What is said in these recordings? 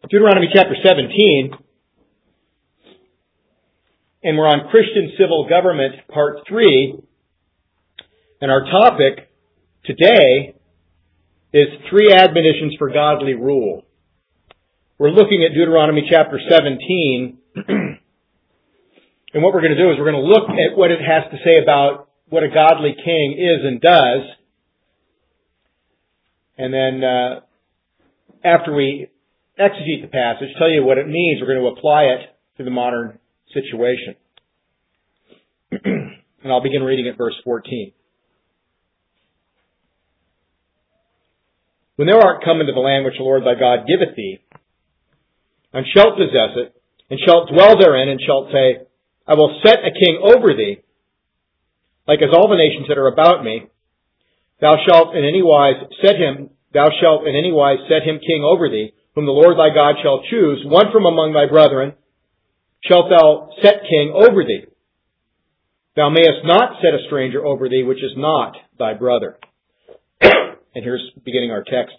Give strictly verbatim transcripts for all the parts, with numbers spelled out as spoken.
Deuteronomy chapter seventeen, and we're on Christian civil government, part three, and our topic today is three admonitions for godly rule. We're looking at Deuteronomy chapter seventeen, and what we're going to do is we're going to look at what it has to say about what a godly king is and does, and then uh, after we exegete the passage, tell you what it means, we're going to apply it to the modern situation. And I'll begin reading at verse fourteen. When thou art come into the land which the Lord thy God giveth thee, and shalt possess it, and shalt dwell therein, and shalt say, I will set a king over thee, like as all the nations that are about me. Thou shalt in any wise set him, thou shalt in any wise set him king over thee, whom the Lord thy God shall choose, one from among thy brethren, shalt thou set king over thee. Thou mayest not set a stranger over thee, which is not thy brother. And here's beginning our text.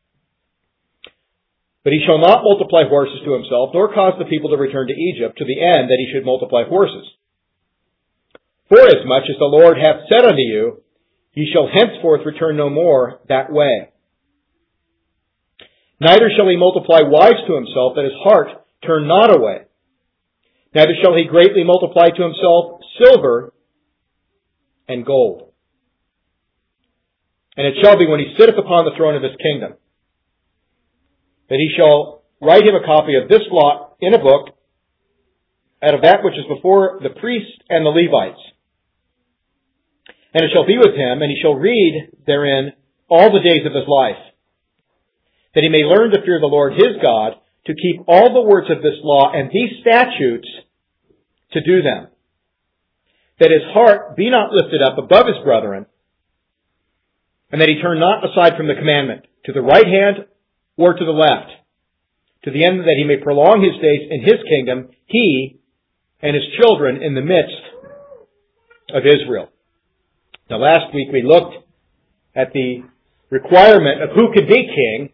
But he shall not multiply horses to himself, nor cause the people to return to Egypt, to the end that he should multiply horses. Forasmuch as the Lord hath said unto you, ye shall henceforth return no more that way. Neither shall he multiply wives to himself, that his heart turn not away. Neither shall he greatly multiply to himself silver and gold. And it shall be when he sitteth upon the throne of his kingdom, that he shall write him a copy of this law in a book, out of that which is before the priests and the Levites. And it shall be with him, and he shall read therein all the days of his life, that he may learn to fear the Lord his God, to keep all the words of this law and these statutes, to do them. That his heart be not lifted up above his brethren, and that he turn not aside from the commandment, to the right hand or to the left, to the end that he may prolong his days in his kingdom, he and his children in the midst of Israel. Now last week we looked at the requirement of who could be king,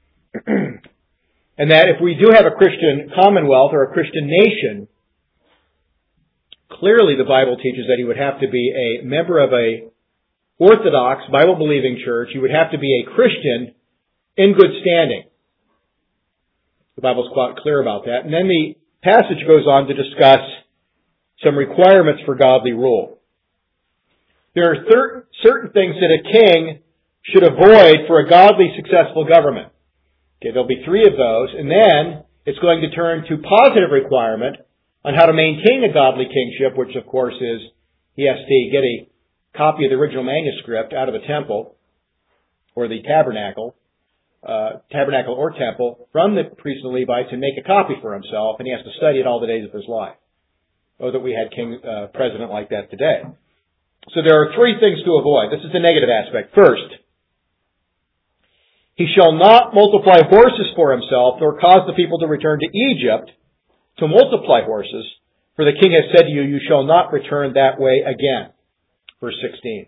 and that if we do have a Christian commonwealth or a Christian nation, clearly the Bible teaches that he would have to be a member of a Orthodox, Bible-believing church. He would have to be a Christian in good standing. The Bible's quite clear about that. And then the passage goes on to discuss some requirements for godly rule. There are thir- certain things that a king should avoid for a godly, successful government. Okay, there'll be three of those, and then it's going to turn to positive requirement on how to maintain a godly kingship, which of course is he has to get a copy of the original manuscript out of the temple or the tabernacle, uh, tabernacle or temple from the priests and Levites and make a copy for himself, and he has to study it all the days of his life. Oh, that we had king, uh, president like that today. So there are three things to avoid. This is the negative aspect. First, he shall not multiply horses for himself, nor cause the people to return to Egypt to multiply horses, for the king has said to you, you shall not return that way again. Verse sixteen.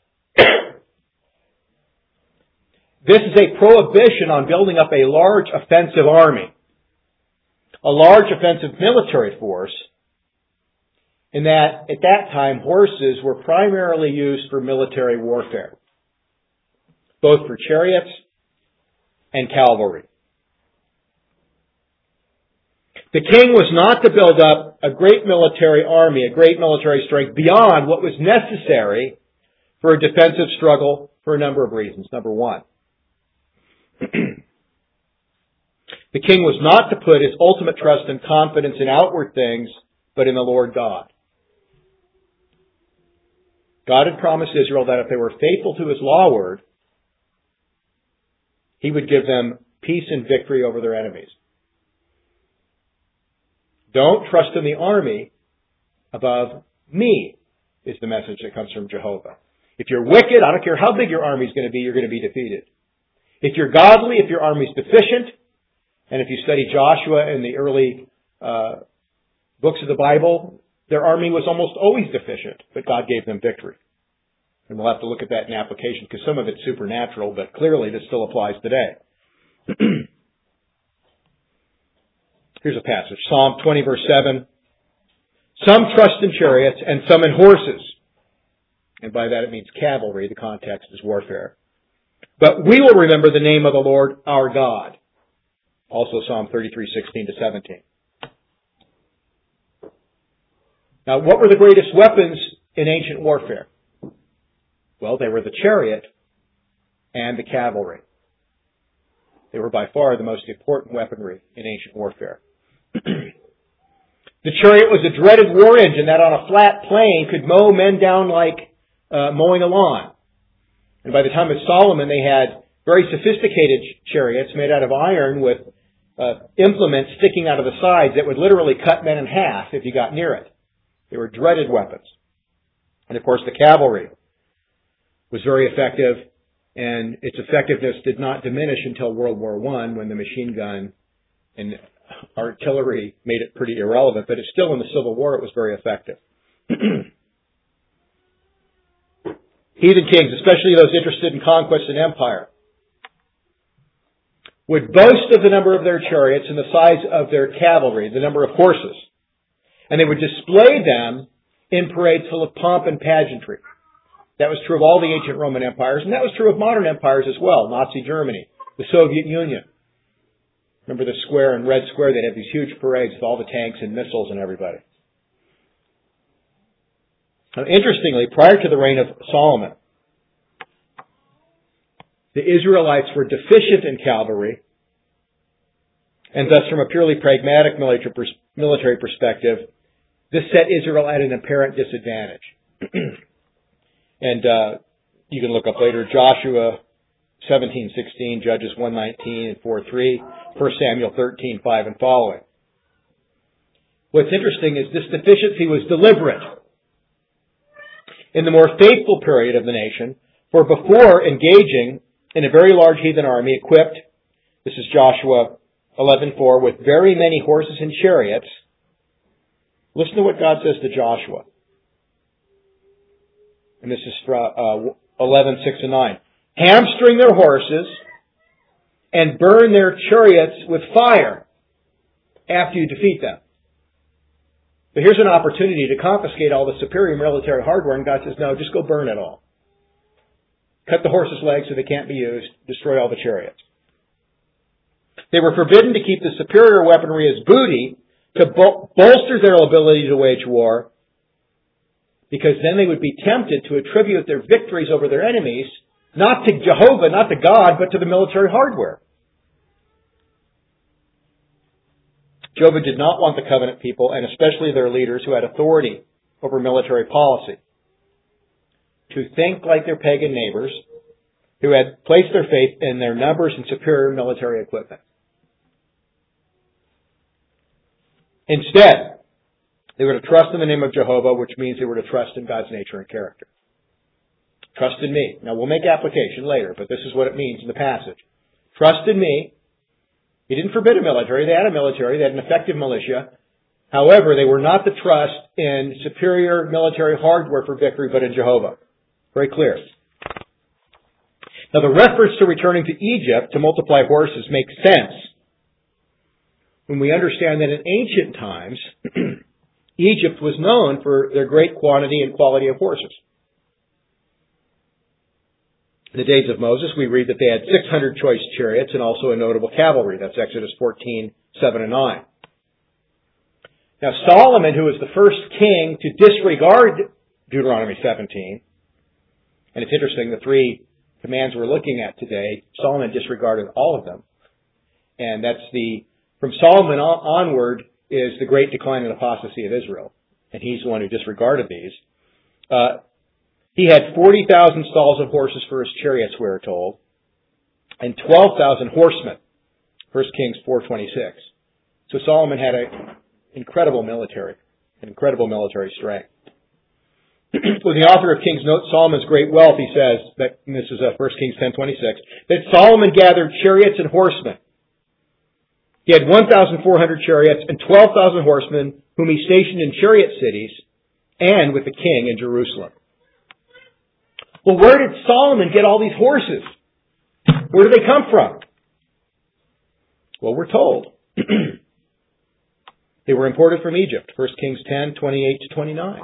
This is a prohibition on building up a large offensive army, a large offensive military force, in that at that time horses were primarily used for military warfare, both for chariots and cavalry. The king was not to build up a great military army, a great military strength beyond what was necessary for a defensive struggle for a number of reasons. Number one, the king was not to put his ultimate trust and confidence in outward things, but in the Lord God. God had promised Israel that if they were faithful to his law word, he would give them peace and victory over their enemies. Don't trust in the army above me, is the message that comes from Jehovah. If you're wicked, I don't care how big your army is going to be, you're going to be defeated. If you're godly, if your army is deficient, and if you study Joshua and the early uh, books of the Bible, their army was almost always deficient, but God gave them victory. And we'll have to look at that in application, because some of it's supernatural, but clearly this still applies today. Here's a passage. Psalm twenty, verse seven. Some trust in chariots and some in horses. And by that it means cavalry. The context is warfare. But we will remember the name of the Lord our God. Also Psalm thirty-three, sixteen to seventeen. Now, what were the greatest weapons in ancient warfare? Well, they were the chariot and the cavalry. They were by far the most important weaponry in ancient warfare. The chariot was a dreaded war engine that on a flat plain could mow men down like uh, mowing a lawn. And by the time of Solomon, they had very sophisticated chariots made out of iron with uh, implements sticking out of the sides that would literally cut men in half if you got near it. They were dreaded weapons. And of course, the cavalry was very effective, and its effectiveness did not diminish until World War One, when the machine gun and artillery made it pretty irrelevant, but it's still in the Civil War it was very effective. Heathen kings, especially those interested in conquest and empire, would boast of the number of their chariots and the size of their cavalry, the number of horses. And they would display them in parades full of pomp and pageantry. That was true of all the ancient Roman empires, and that was true of modern empires as well. Nazi Germany, the Soviet Union. Remember the square in Red Square? They'd have these huge parades with all the tanks and missiles and everybody. Now, interestingly, prior to the reign of Solomon, the Israelites were deficient in cavalry, and thus from a purely pragmatic military perspective, this set Israel at an apparent disadvantage. And uh, you can look up later Joshua seventeen sixteen, Judges one nineteen and four three, First Samuel thirteen five and following. What's interesting is this deficiency was deliberate. In the more faithful period of the nation, for before engaging in a very large heathen army equipped, this is Joshua eleven four, with very many horses and chariots, listen to what God says to Joshua. And this is uh, eleven six and nine. Hamstring their horses and burn their chariots with fire after you defeat them. But here's an opportunity to confiscate all the superior military hardware, and God says, no, just go burn it all. Cut the horses' legs so they can't be used. Destroy all the chariots. They were forbidden to keep the superior weaponry as booty to bol- bolster their ability to wage war, because then they would be tempted to attribute their victories over their enemies not to Jehovah, not to God, but to the military hardware. Jehovah did not want the covenant people, and especially their leaders who had authority over military policy, to think like their pagan neighbors who had placed their faith in their numbers and superior military equipment. Instead, they were to trust in the name of Jehovah, which means they were to trust in God's nature and character. Trust in me. Now, we'll make application later, but this is what it means in the passage. Trust in me. He didn't forbid a military. They had a military. They had an effective militia. However, they were not to trust in superior military hardware for victory, but in Jehovah. Very clear. Now, the reference to returning to Egypt to multiply horses makes sense when we understand that in ancient times, Egypt was known for their great quantity and quality of horses. In the days of Moses, we read that they had six hundred choice chariots and also a notable cavalry. That's Exodus fourteen, seven and nine. Now, Solomon, who was the first king to disregard Deuteronomy seventeen, and it's interesting, the three commands we're looking at today, Solomon disregarded all of them. And that's the, from Solomon on, onward is the great decline and apostasy of Israel. And he's the one who disregarded these. Uh, he had forty thousand stalls of horses for his chariots, we're told, and twelve thousand horsemen. First Kings four twenty-six. So Solomon had an incredible military, an incredible military strength. When the author of Kings notes Solomon's great wealth, he says, that, and this is uh, First Kings ten twenty-six, that Solomon gathered chariots and horsemen. He had one thousand four hundred chariots and twelve thousand horsemen whom he stationed in chariot cities and with the king in Jerusalem. Well, where did Solomon get all these horses? Where do they come from? Well, we're told. They were imported from Egypt, First Kings ten, twenty-eight to twenty-nine.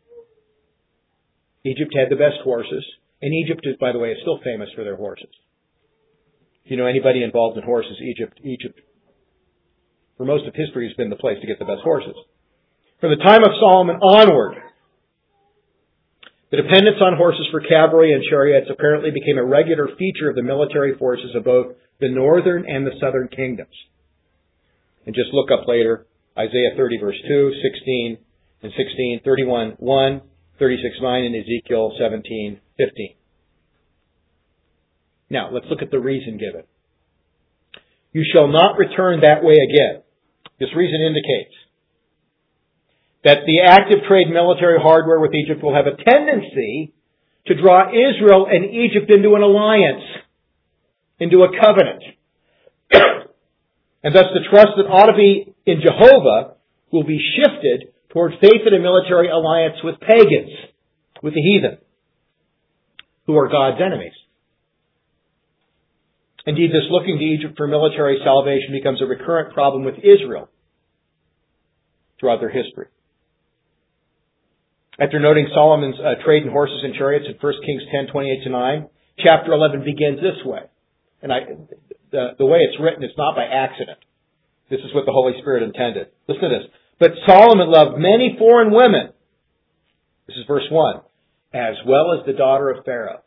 Egypt had the best horses, and Egypt, is, by the way, is still famous for their horses. If you know anybody involved in horses, Egypt, Egypt, for most of history, has been the place to get the best horses. From the time of Solomon onward, the dependence on horses for cavalry and chariots apparently became a regular feature of the military forces of both the northern and the southern kingdoms. And just look up later, Isaiah thirty verse two, sixteen and sixteen, thirty-one one, thirty-six nine, and Ezekiel seventeen fifteen. Now, let's look at the reason given. You shall not return that way again. This reason indicates that the active trade military hardware with Egypt will have a tendency to draw Israel and Egypt into an alliance, into a covenant. And thus the trust that ought to be in Jehovah will be shifted toward faith in a military alliance with pagans, with the heathen, who are God's enemies. Indeed, this looking to Egypt for military salvation becomes a recurrent problem with Israel throughout their history. After noting Solomon's uh, trade in horses and chariots in First Kings ten, twenty-eight to nine, chapter eleven begins this way. And I, the, the way it's written is not by accident. This is what the Holy Spirit intended. Listen to this. But Solomon loved many foreign women. This is verse one. As well as the daughter of Pharaoh.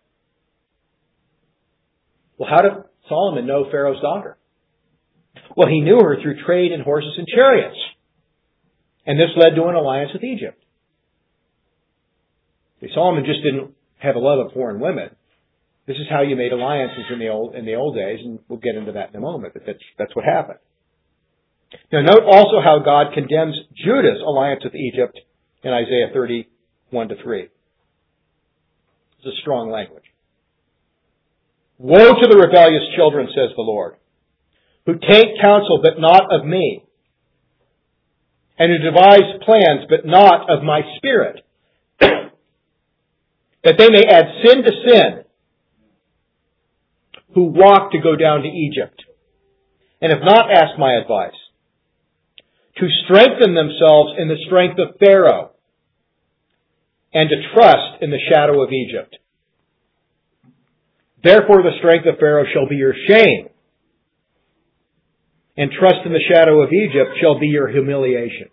Well, how did Solomon know Pharaoh's daughter? Well, he knew her through trade in horses and chariots. And this led to an alliance with Egypt. Solomon just didn't have a love of foreign women. This is how you made alliances in the old in the old days, and we'll get into that in a moment. But that's that's what happened. Now, note also how God condemns Judah's alliance with Egypt in Isaiah thirty, one to three. It's a strong language. Woe to the rebellious children, says the Lord, who take counsel but not of me, and who devise plans but not of my spirit, that they may add sin to sin, who walk to go down to Egypt, and have not asked my advice, to strengthen themselves in the strength of Pharaoh, and to trust in the shadow of Egypt. Therefore the strength of Pharaoh shall be your shame, and trust in the shadow of Egypt shall be your humiliation.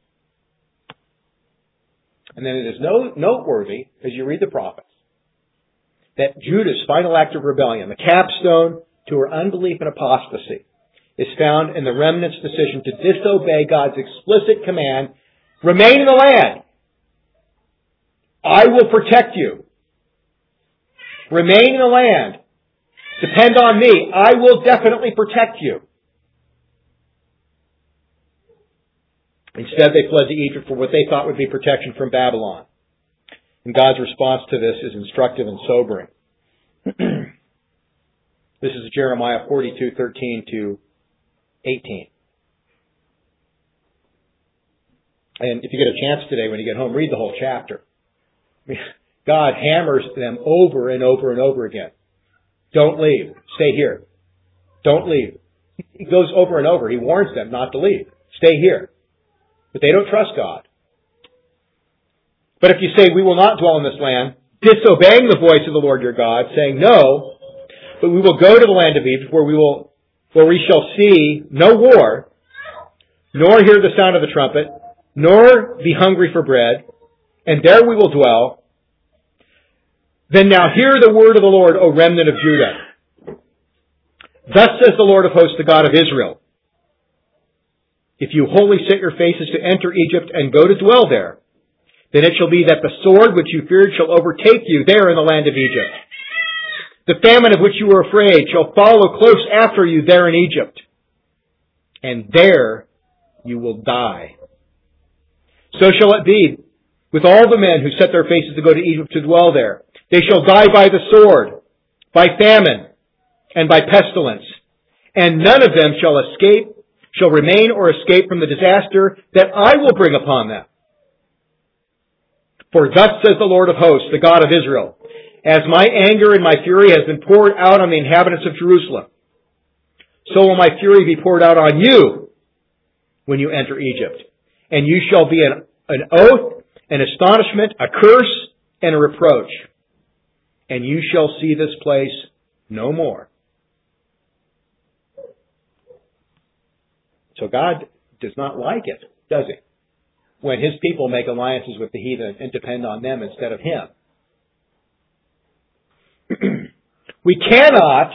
And then it is noteworthy, as you read the prophets, that Judah's final act of rebellion, the capstone to her unbelief and apostasy, is found in the remnant's decision to disobey God's explicit command, remain in the land. I will protect you. Remain in the land. Depend on me. I will definitely protect you. Instead, they fled to Egypt for what they thought would be protection from Babylon. And God's response to this is instructive and sobering. This is Jeremiah forty-two, thirteen to eighteen. And if you get a chance today when you get home, read the whole chapter. God hammers them over and over and over again. Don't leave. Stay here. Don't leave. He goes over and over. He warns them not to leave. Stay here. But they don't trust God. But if you say, we will not dwell in this land, disobeying the voice of the Lord your God, saying, no, but we will go to the land of Egypt where we will, where we shall see no war, nor hear the sound of the trumpet, nor be hungry for bread, and there we will dwell. Then now hear the word of the Lord, O remnant of Judah. Thus says the Lord of hosts, the God of Israel. If you wholly set your faces to enter Egypt and go to dwell there, then it shall be that the sword which you feared shall overtake you there in the land of Egypt. The famine of which you were afraid shall follow close after you there in Egypt. And there you will die. So shall it be with all the men who set their faces to go to Egypt to dwell there. They shall die by the sword, by famine, and by pestilence. And none of them shall escape, shall remain or escape from the disaster that I will bring upon them. For thus says the Lord of hosts, the God of Israel, as my anger and my fury has been poured out on the inhabitants of Jerusalem, so will my fury be poured out on you when you enter Egypt. And you shall be an, an oath, an astonishment, a curse, and a reproach. And you shall see this place no more. So God does not like it, does He? When His people make alliances with the heathen and depend on them instead of Him. We cannot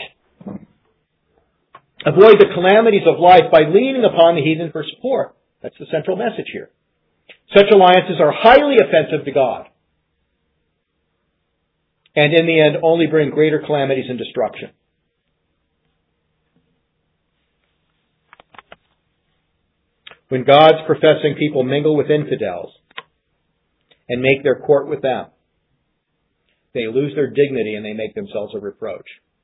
avoid the calamities of life by leaning upon the heathen for support. That's the central message here. Such alliances are highly offensive to God. And in the end, only bring greater calamities and destruction. When God's professing people mingle with infidels and make their court with them, they lose their dignity and they make themselves a reproach.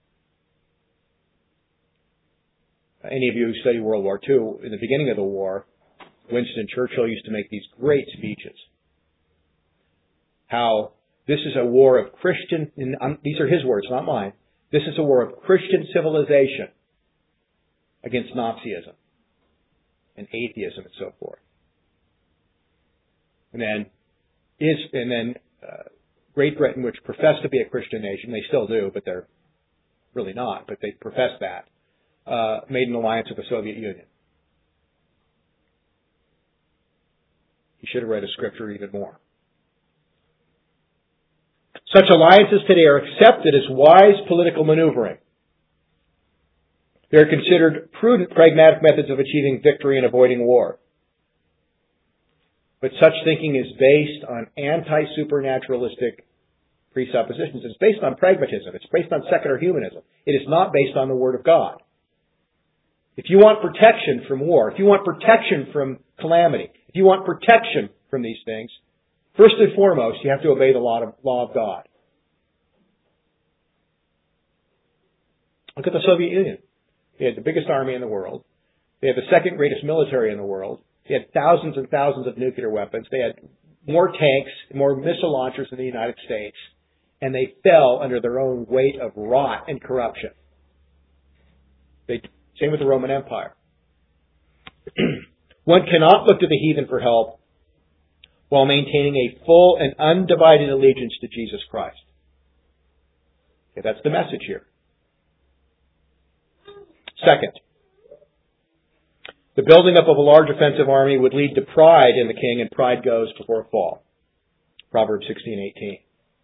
Any of you who study World War Two, in the beginning of the war, Winston Churchill used to make these great speeches. How this is a war of Christian, and these are his words, not mine. This is a war of Christian civilization against Nazism and atheism and so forth. And then, is and then uh, Great Britain, which professed to be a Christian nation, they still do, but they're really not, but they profess that, uh, made an alliance with the Soviet Union. He should have read a scripture even more. Such alliances today are accepted as wise political maneuvering. They are considered prudent, pragmatic methods of achieving victory and avoiding war. But such thinking is based on anti-supernaturalistic presuppositions. It's based on pragmatism. It's based on secular humanism. It is not based on the Word of God. If you want protection from war, if you want protection from calamity, if you want protection from these things, first and foremost, you have to obey the law of, law of God. Look at the Soviet Union. They had the biggest army in the world. They had the second greatest military in the world. They had thousands and thousands of nuclear weapons. They had more tanks, more missile launchers than the United States. And they fell under their own weight of rot and corruption. They, same with the Roman Empire. One cannot look to the heathen for help while maintaining a full and undivided allegiance to Jesus Christ. Okay, that's the message here. Second, the building up of a large offensive army would lead to pride in the king, and pride goes before a fall. Proverbs sixteen eighteen.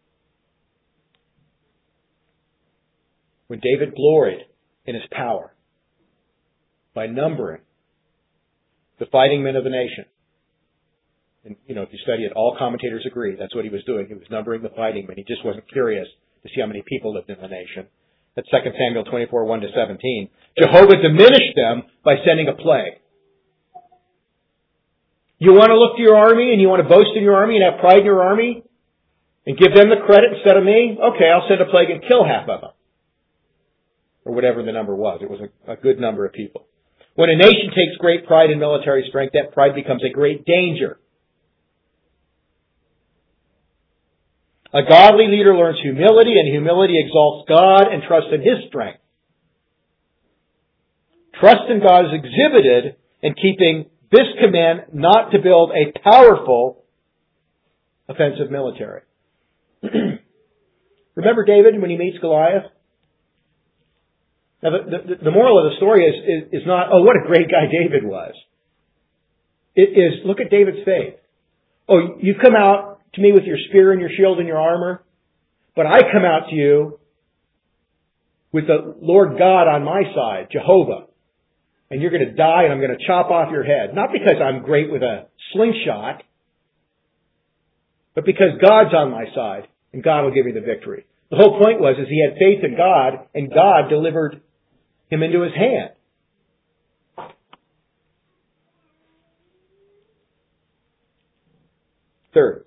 When David gloried in his power by numbering the fighting men of the nation, and you know, if you study it, all commentators agree that's what he was doing. He was numbering the fighting men. He just wasn't curious to see how many people lived in the nation. That's Second Samuel twenty-four, one to seventeen. Jehovah diminished them by sending a plague. You want to look to your army and you want to boast in your army and have pride in your army and give them the credit instead of me? Okay, I'll send a plague and kill half of them. Or whatever the number was. It was a, a good number of people. When a nation takes great pride in military strength, that pride becomes a great danger. A godly leader learns humility, and humility exalts God and trusts in His strength. Trust in God is exhibited in keeping this command not to build a powerful offensive military. Remember David when he meets Goliath? Now, the, the, the moral of the story is, is, is not, oh, what a great guy David was. It is, look at David's faith. Oh, you come out to me with your spear and your shield and your armor, but I come out to you with the Lord God on my side, Jehovah, and you're going to die and I'm going to chop off your head. Not because I'm great with a slingshot, but because God's on my side and God will give me the victory. The whole point was is he had faith in God and God delivered him into his hand. Third,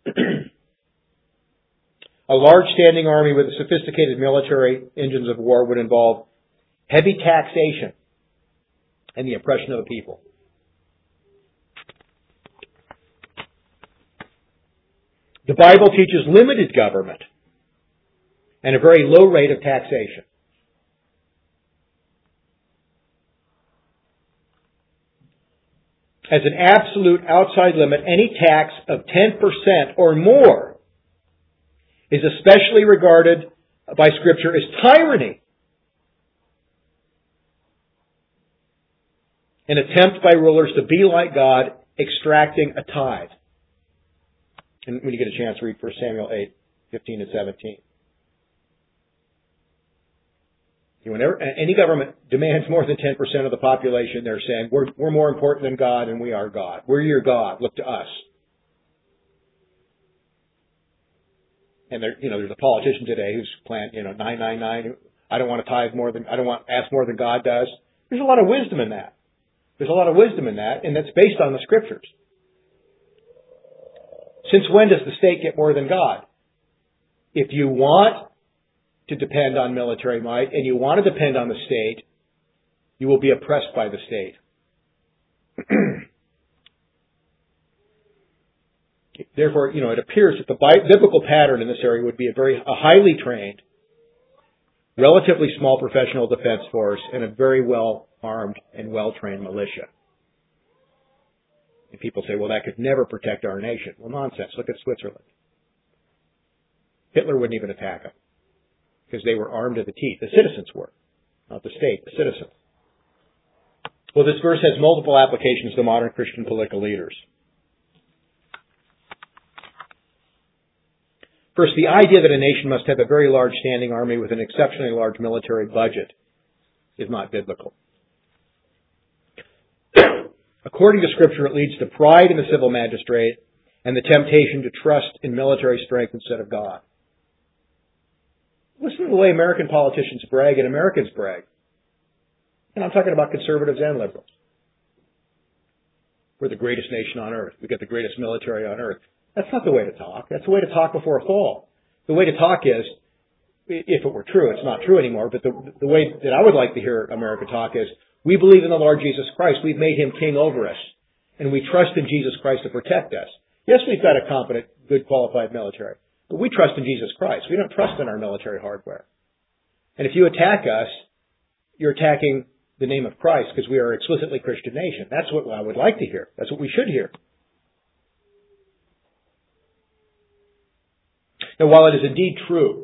a large standing army with sophisticated military engines of war would involve heavy taxation and the oppression of the people. The Bible teaches limited government and a very low rate of taxation. as an absolute outside limit, any tax of ten percent or more is especially regarded by Scripture as tyranny. An attempt by rulers to be like God, extracting a tithe. And when you get a chance, read First Samuel eight, fifteen and seventeen. Whenever any government demands more than ten percent of the population, they're saying, we're, we're more important than God and we are God. We're your God. Look to us. And there, you know, there's a politician today who's playing, you know, nine nine nine. I don't want to tithe more than, I don't want to ask more than God does. There's a lot of wisdom in that. There's a lot of wisdom in that, and that's based on the Scriptures. Since when does the state get more than God? If you want to depend on military might, and you want to depend on the state, you will be oppressed by the state. Therefore, you know, it appears that the biblical pattern in this area would be a very a highly trained, relatively small professional defense force and a very well armed and well trained militia. And people say, well, that could never protect our nation. Well, nonsense. Look at Switzerland. Hitler wouldn't even attack them, because they were armed to the teeth. The citizens were, not the state, the citizens. Well, this verse has multiple applications to modern Christian political leaders. First, the idea that a nation must have a very large standing army with an exceptionally large military budget is not biblical. According to Scripture, it leads to pride in the civil magistrate and the temptation to trust in military strength instead of God. Listen to the way American politicians brag and Americans brag. And I'm talking about conservatives and liberals. We're the greatest nation on earth. We've got the greatest military on earth. That's not the way to talk. That's the way to talk before a fall. The way to talk is, if it were true, it's not true anymore, but the, the way that I would like to hear America talk is, we believe in the Lord Jesus Christ. We've made Him king over us. And we trust in Jesus Christ to protect us. Yes, we've got a competent, good, qualified military. But we trust in Jesus Christ. We don't trust in our military hardware. And if you attack us, you're attacking the name of Christ, because we are an explicitly Christian nation. That's what I would like to hear. That's what we should hear. Now, while it is indeed true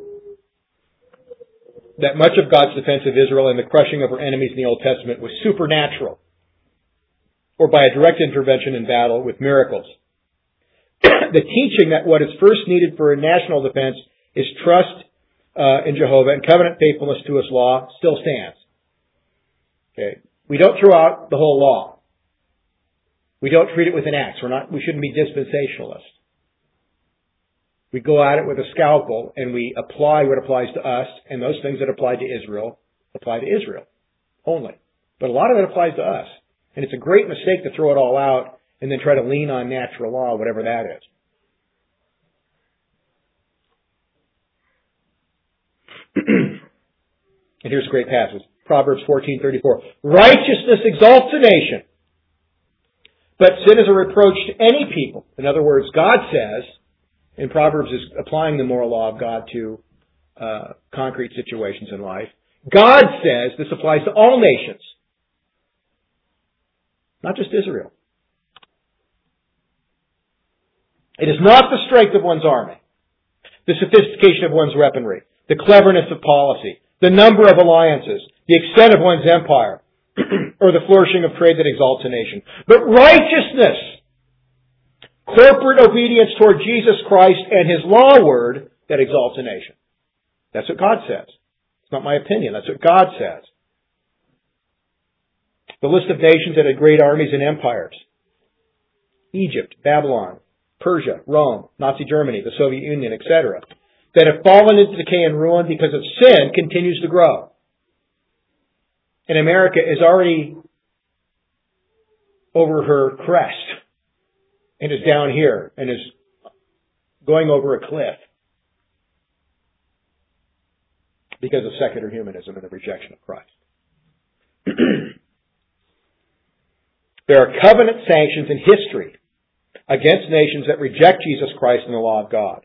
that much of God's defense of Israel and the crushing of her enemies in the Old Testament was supernatural, or by a direct intervention in battle with miracles, the teaching that what is first needed for a national defense is trust uh, in Jehovah and covenant faithfulness to His law still stands. Okay, we don't throw out the whole law. We don't treat it with an axe. We're not. We shouldn't be dispensationalists. We go at it with a scalpel and we apply what applies to us, and those things that apply to Israel apply to Israel only. But a lot of it applies to us. And it's a great mistake to throw it all out and then try to lean on natural law, whatever that is. And here's a great passage. Proverbs fourteen thirty-four. Righteousness exalts a nation, but sin is a reproach to any people. In other words, God says, and Proverbs is applying the moral law of God to uh, concrete situations in life. God says this applies to all nations, not just Israel. It is not the strength of one's army, the sophistication of one's weaponry, the cleverness of policy, the number of alliances, the extent of one's empire, or the flourishing of trade that exalts a nation, but righteousness, corporate obedience toward Jesus Christ and His law word that exalts a nation. That's what God says. It's not my opinion. That's what God says. The list of nations that had great armies and empires: Egypt, Babylon, Persia, Rome, Nazi Germany, the Soviet Union, et cetera, that have fallen into decay and ruin because of sin, continues to grow. And America is already over her crest and is down here and is going over a cliff because of secular humanism and the rejection of Christ. There are covenant sanctions in history against nations that reject Jesus Christ and the law of God.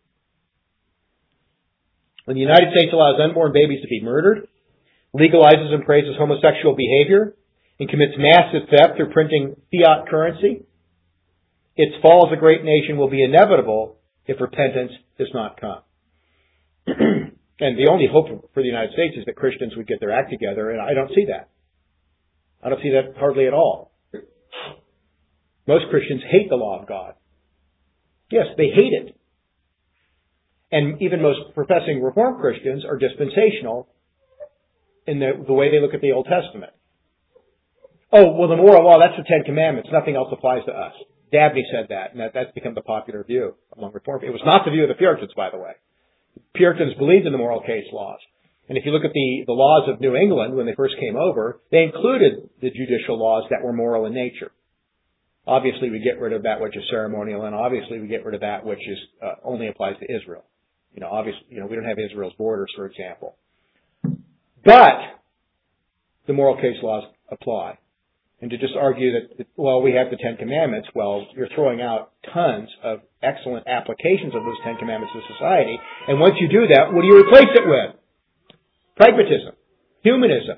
When the United States allows unborn babies to be murdered, legalizes and praises homosexual behavior, and commits massive theft through printing fiat currency, its fall as a great nation will be inevitable if repentance does not come. And the only hope for the United States is that Christians would get their act together, and I don't see that. I don't see that hardly at all. Most Christians hate the law of God. Yes, they hate it. And even most professing Reformed Christians are dispensational in the, the way they look at the Old Testament. Oh, well, the moral law, that's the Ten Commandments. Nothing else applies to us. Dabney said that, and that, that's become the popular view among Reformed. It was not the view of the Puritans, by the way. Puritans believed in the moral case laws. And if you look at the, the laws of New England when they first came over, they included the judicial laws that were moral in nature. Obviously, we get rid of that which is ceremonial, and obviously we get rid of that which is uh, only applies to Israel. You know, obviously, you know, we don't have Israel's borders, for example. But the moral case laws apply. And to just argue that, well, we have the Ten Commandments, well, you're throwing out tons of excellent applications of those Ten Commandments to society. And once you do that, what do you replace it with? Pragmatism. Humanism.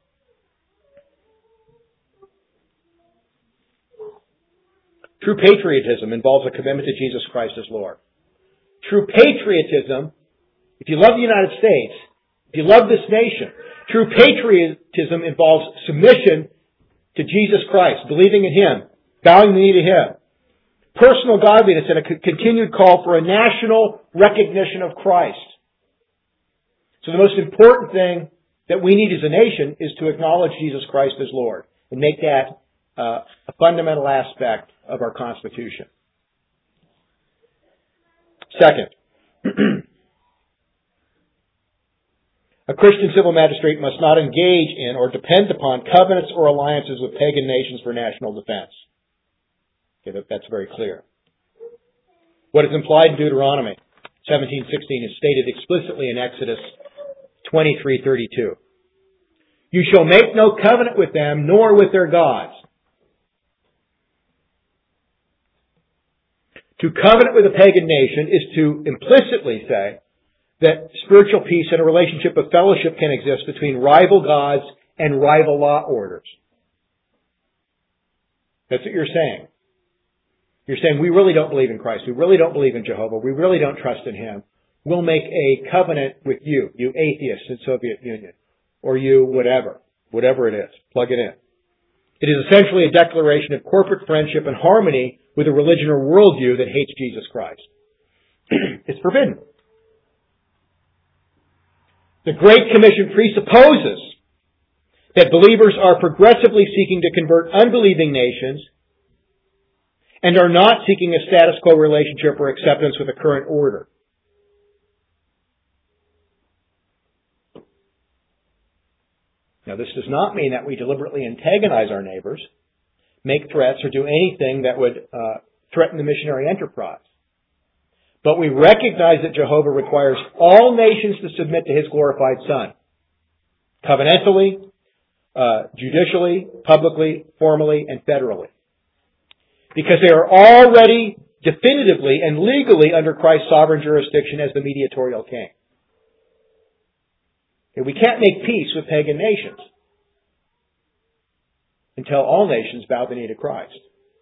True patriotism involves a commitment to Jesus Christ as Lord. True patriotism, if you love the United States, if you love this nation, true patriotism involves submission to Jesus Christ, believing in Him, bowing the knee to Him. Personal godliness and a continued call for a national recognition of Christ. So the most important thing that we need as a nation is to acknowledge Jesus Christ as Lord and make that uh, a fundamental aspect of our Constitution. Second, a Christian civil magistrate must not engage in or depend upon covenants or alliances with pagan nations for national defense. Okay, that, that's very clear. What is implied in Deuteronomy seventeen sixteen is stated explicitly in Exodus twenty-three thirty-two. You shall make no covenant with them, nor with their gods. To covenant with a pagan nation is to implicitly say that spiritual peace and a relationship of fellowship can exist between rival gods and rival law orders. That's what you're saying. You're saying, we really don't believe in Christ. We really don't believe in Jehovah. We really don't trust in Him. We'll make a covenant with you, you atheists in Soviet Union, or you whatever, whatever it is. Plug it in. It is essentially a declaration of corporate friendship and harmony with a religion or worldview that hates Jesus Christ. It's forbidden. The Great Commission presupposes that believers are progressively seeking to convert unbelieving nations and are not seeking a status quo relationship or acceptance with the current order. Now, this does not mean that we deliberately antagonize our neighbors, make threats, or do anything that would uh, threaten the missionary enterprise. But we recognize that Jehovah requires all nations to submit to His glorified Son, covenantally, uh, judicially, publicly, formally, and federally. Because they are already definitively and legally under Christ's sovereign jurisdiction as the mediatorial king. Okay, we can't make peace with pagan nations until all nations bow the knee to Christ.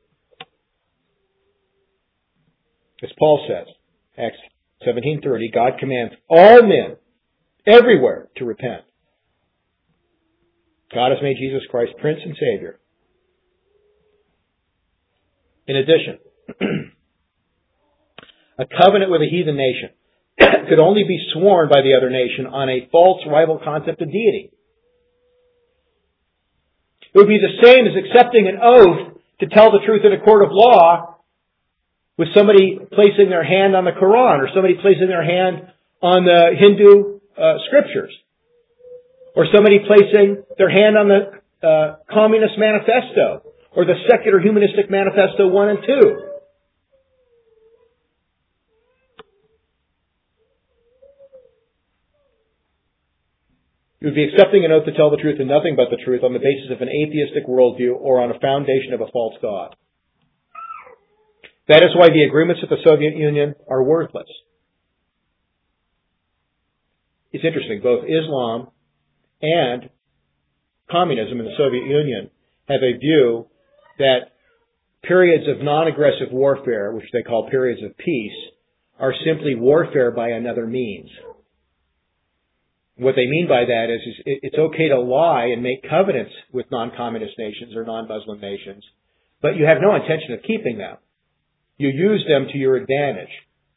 As Paul says, Acts seventeen thirty, God commands all men everywhere to repent. God has made Jesus Christ Prince and Savior. In addition, a covenant with a heathen nation could only be sworn by the other nation on a false rival concept of deity. It would be the same as accepting an oath to tell the truth in a court of law with somebody placing their hand on the Quran or somebody placing their hand on the Hindu uh, scriptures or somebody placing their hand on the uh, Communist Manifesto or the Secular Humanistic Manifesto one and two. You would be accepting an oath to tell the truth and nothing but the truth on the basis of an atheistic worldview or on a foundation of a false god. That is why the agreements with the Soviet Union are worthless. It's interesting, both Islam and communism in the Soviet Union have a view that periods of non-aggressive warfare, which they call periods of peace, are simply warfare by another means. What they mean by that is, is it's okay to lie and make covenants with non-communist nations or non-Muslim nations, but you have no intention of keeping them. You use them to your advantage.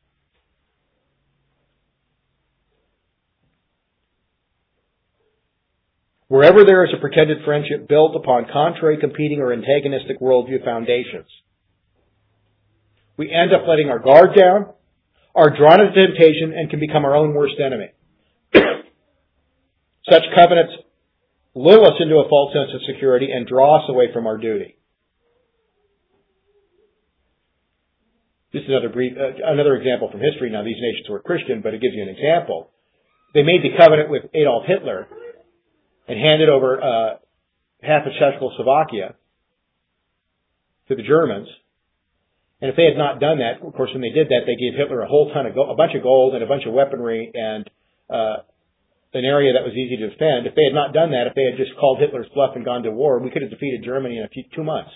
Wherever there is a pretended friendship built upon contrary, competing, or antagonistic worldview foundations, we end up letting our guard down, are drawn into temptation, and can become our own worst enemy. Such covenants lull us into a false sense of security and draw us away from our duty. Just another brief, uh, another example from history. Now, these nations were Christian, but it gives you an example. They made the covenant with Adolf Hitler and handed over uh, half of Czechoslovakia to the Germans. And if they had not done that, of course, when they did that, they gave Hitler a whole ton of gold, a bunch of gold and a bunch of weaponry and uh, an area that was easy to defend. If they had not done that, if they had just called Hitler's bluff and gone to war, we could have defeated Germany in a few, two months.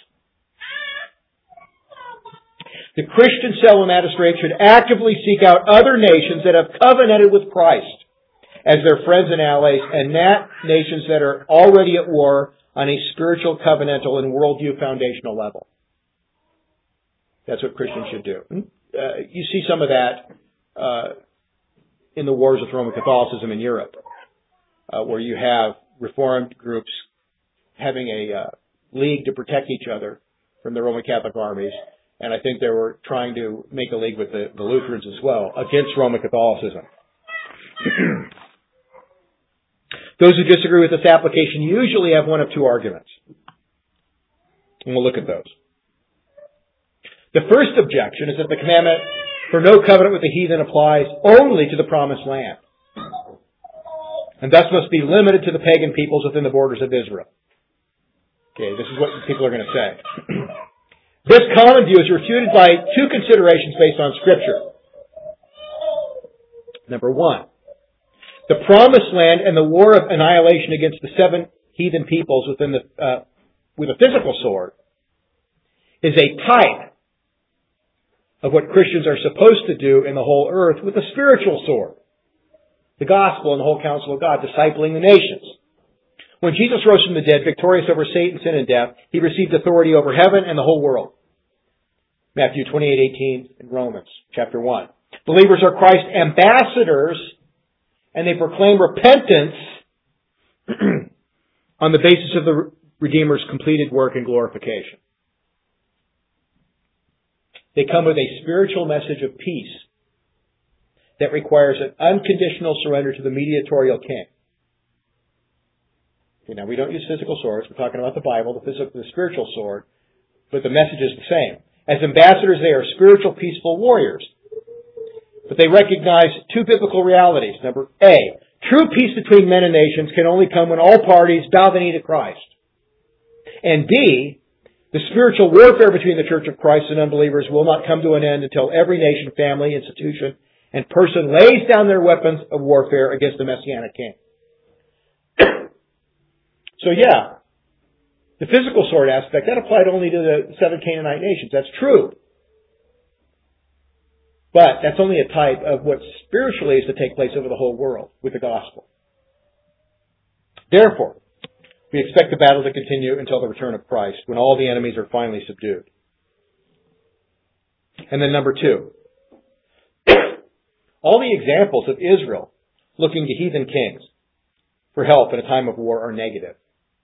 The Christian cell magistrate should actively seek out other nations that have covenanted with Christ as their friends and allies, and not nations that are already at war on a spiritual, covenantal, and worldview foundational level. That's what Christians should do. Uh, you see some of that uh, in the wars with Roman Catholicism in Europe, uh, where you have Reformed groups having a uh, league to protect each other from the Roman Catholic armies. And I think they were trying to make a league with the, the Lutherans as well against Roman Catholicism. Those who disagree with this application usually have one of two arguments. And we'll look at those. The first objection is that the commandment for no covenant with the heathen applies only to the promised land, and thus must be limited to the pagan peoples within the borders of Israel. Okay, this is what people are going to say. This common view is refuted by two considerations based on Scripture. Number one, the promised land and the war of annihilation against the seven heathen peoples within the uh, with a physical sword is a type of what Christians are supposed to do in the whole earth with a spiritual sword, the gospel and the whole counsel of God, discipling the nations. When Jesus rose from the dead, victorious over Satan, sin, and death, He received authority over heaven and the whole world. Matthew twenty-eight eighteen in Romans chapter one. Believers are Christ's ambassadors, and they proclaim repentance on the basis of the Redeemer's completed work and glorification. They come with a spiritual message of peace that requires an unconditional surrender to the mediatorial king. Okay, now, we don't use physical swords. We're talking about the Bible, the physical, the spiritual sword, but the message is the same. As ambassadors, they are spiritual, peaceful warriors. But they recognize two biblical realities. Number A, true peace between men and nations can only come when all parties bow the knee to Christ. And B, the spiritual warfare between the Church of Christ and unbelievers will not come to an end until every nation, family, institution, and person lays down their weapons of warfare against the Messianic King. So yeah, the physical sword aspect, that applied only to the seven Canaanite nations. That's true. But that's only a type of what spiritually is to take place over the whole world with the gospel. Therefore, we expect the battle to continue until the return of Christ, when all the enemies are finally subdued. And then number two, all the examples of Israel looking to heathen kings for help in a time of war are negative.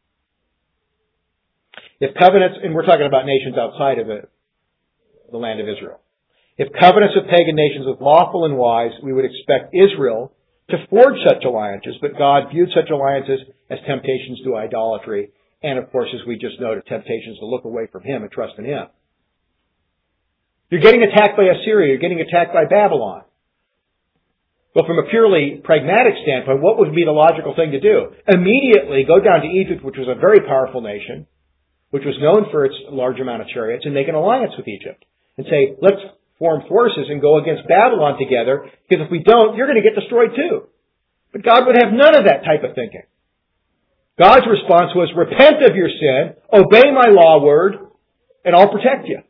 If covenants, and we're talking about nations outside of the, the land of Israel, if covenants with pagan nations was lawful and wise, we would expect Israel to forge such alliances, but God viewed such alliances as temptations to idolatry, and of course, as we just noted, temptations to look away from Him and trust in Him. You're getting attacked by Assyria, you're getting attacked by Babylon. Well, from a purely pragmatic standpoint, what would be the logical thing to do? Immediately go down to Egypt, which was a very powerful nation, which was known for its large amount of chariots, and make an alliance with Egypt. And say, let's form forces and go against Babylon together, because if we don't, you're going to get destroyed too. But God would have none of that type of thinking. God's response was, repent of your sin, obey my law word, and I'll protect you.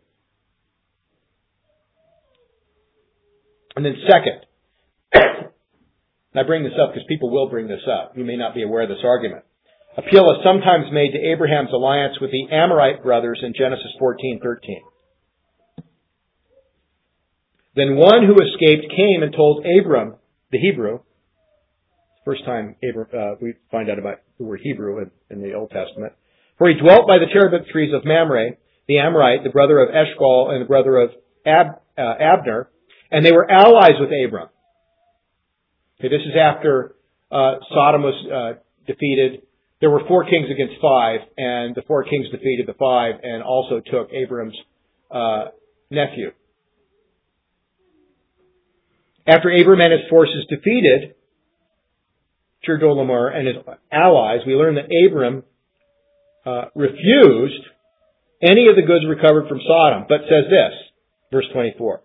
And then second, and I bring this up because people will bring this up. You may not be aware of this argument. Appeal is sometimes made to Abraham's alliance with the Amorite brothers in Genesis fourteen thirteen. Then one who escaped came and told Abram, the Hebrew, first time Abram, uh, we find out about the word Hebrew in, in the Old Testament, for he dwelt by the terebinth trees of Mamre, the Amorite, the brother of Eshcol and the brother of Ab, uh, Abner, and they were allies with Abram. Okay, this is after uh, Sodom was uh, defeated. There were four kings against five, and the four kings defeated the five and also took Abram's uh, nephew. After Abram and his forces defeated Chedorlaomer and his allies, we learn that Abram uh, refused any of the goods recovered from Sodom, but says this, verse twenty-four.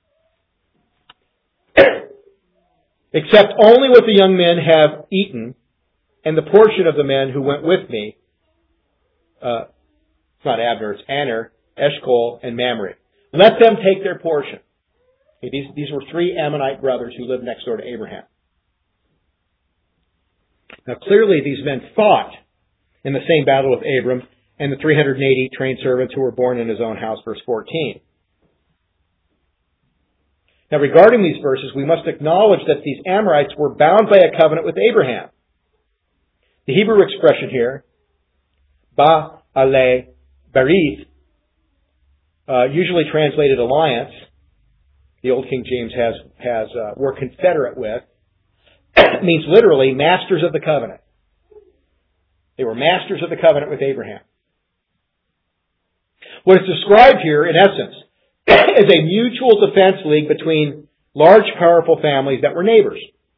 Except only what the young men have eaten, and the portion of the men who went with me, uh, it's not Abner, it's Aner, Eshcol, and Mamre. Let them take their portion. Okay, these, these were three Ammonite brothers who lived next door to Abraham. Now clearly these men fought in the same battle with Abram and the three hundred eighty trained servants who were born in his own house, verse fourteen. Now regarding these verses, we must acknowledge that these Amorites were bound by a covenant with Abraham. The Hebrew expression here, Ba'ale Berith, uh, usually translated alliance, the Old King James has, has uh, were confederate with, means literally masters of the covenant. They were masters of the covenant with Abraham. What is described here, in essence, is a mutual defense league between large, powerful families that were neighbors.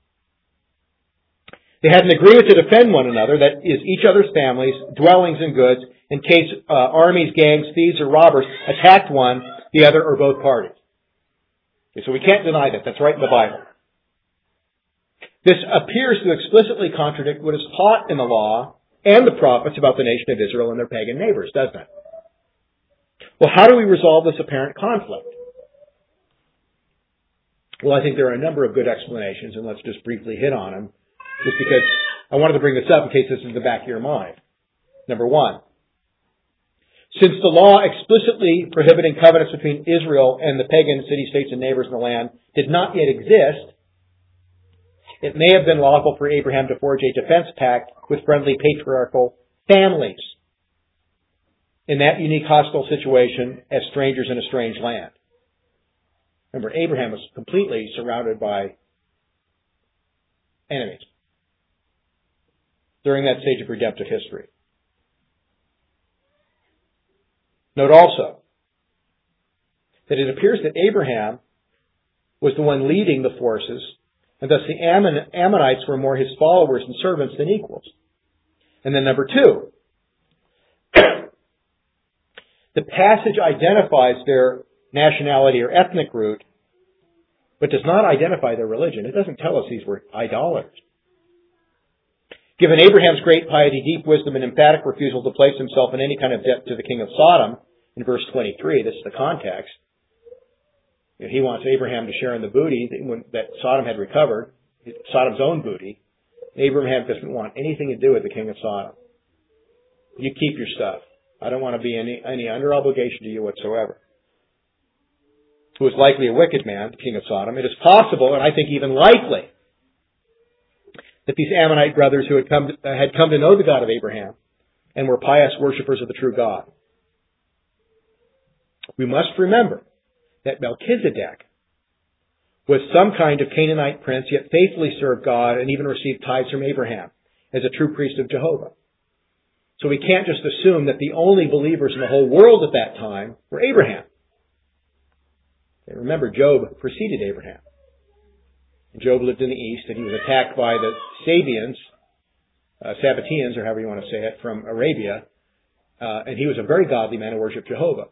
They had an agreement to defend one another, that is, each other's families, dwellings, and goods, in case uh, armies, gangs, thieves, or robbers attacked one, the other, or both parties. Okay, so we can't deny that. That's right in the Bible. This appears to explicitly contradict what is taught in the law and the prophets about the nation of Israel and their pagan neighbors, doesn't it? Well, how do we resolve this apparent conflict? Well, I think there are a number of good explanations, and let's just briefly hit on them, just because I wanted to bring this up in case this is in the back of your mind. Number one, since the law explicitly prohibiting covenants between Israel and the pagan city-states and neighbors in the land did not yet exist, it may have been lawful for Abraham to forge a defense pact with friendly patriarchal families in that unique hostile situation as strangers in a strange land. Remember, Abraham was completely surrounded by enemies during that stage of redemptive history. Note also that it appears that Abraham was the one leading the forces, and thus the Ammon, Ammonites were more his followers and servants than equals. And then number two, the passage identifies their nationality or ethnic root, but does not identify their religion. It doesn't tell us these were idolaters. Given Abraham's great piety, deep wisdom, and emphatic refusal to place himself in any kind of debt to the king of Sodom, in verse twenty-three, this is the context. He wants Abraham to share in the booty that Sodom had recovered, Sodom's own booty. Abraham doesn't want anything to do with the king of Sodom. You keep your stuff. I don't want to be any, any under obligation to you whatsoever. Who was likely a wicked man, the king of Sodom. It is possible, and I think even likely, that these Ammonite brothers who had come to, uh, had come to know the God of Abraham and were pious worshippers of the true God. We must remember that Melchizedek was some kind of Canaanite prince, yet faithfully served God and even received tithes from Abraham as a true priest of Jehovah. So we can't just assume that the only believers in the whole world at that time were Abraham. And remember, Job preceded Abraham. And Job lived in the east, and he was attacked by the Sabians, uh, Sabbateans, or however you want to say it, from Arabia. Uh, and he was a very godly man who worshipped Jehovah.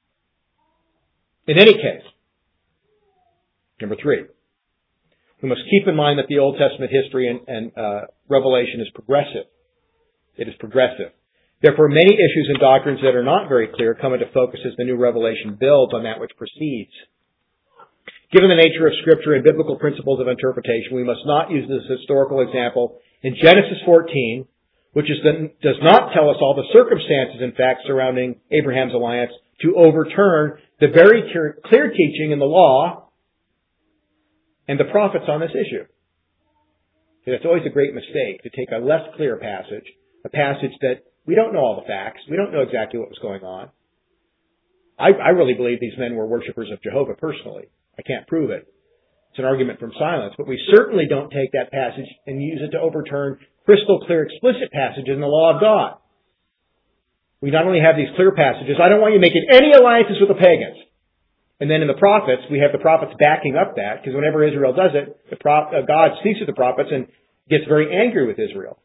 In any case, number three, we must keep in mind that the Old Testament history and, and uh, Revelation is progressive. It is progressive. Therefore, many issues and doctrines that are not very clear come into focus as the new revelation builds on that which precedes. Given the nature of Scripture and biblical principles of interpretation, we must not use this historical example in Genesis fourteen, which is the, does not tell us all the circumstances and facts surrounding Abraham's alliance, to overturn the very clear, clear teaching in the law and the prophets on this issue. It's always a great mistake to take a less clear passage, a passage that we don't know all the facts, we don't know exactly what was going on. I, I really believe these men were worshipers of Jehovah personally. I can't prove it. It's an argument from silence, but we certainly don't take that passage and use it to overturn crystal clear, explicit passages in the law of God. We not only have these clear passages, I don't want you making any alliances with the pagans. And then in the prophets, we have the prophets backing up that, because whenever Israel does it, the pro- uh, God speaks to the prophets and gets very angry with Israel.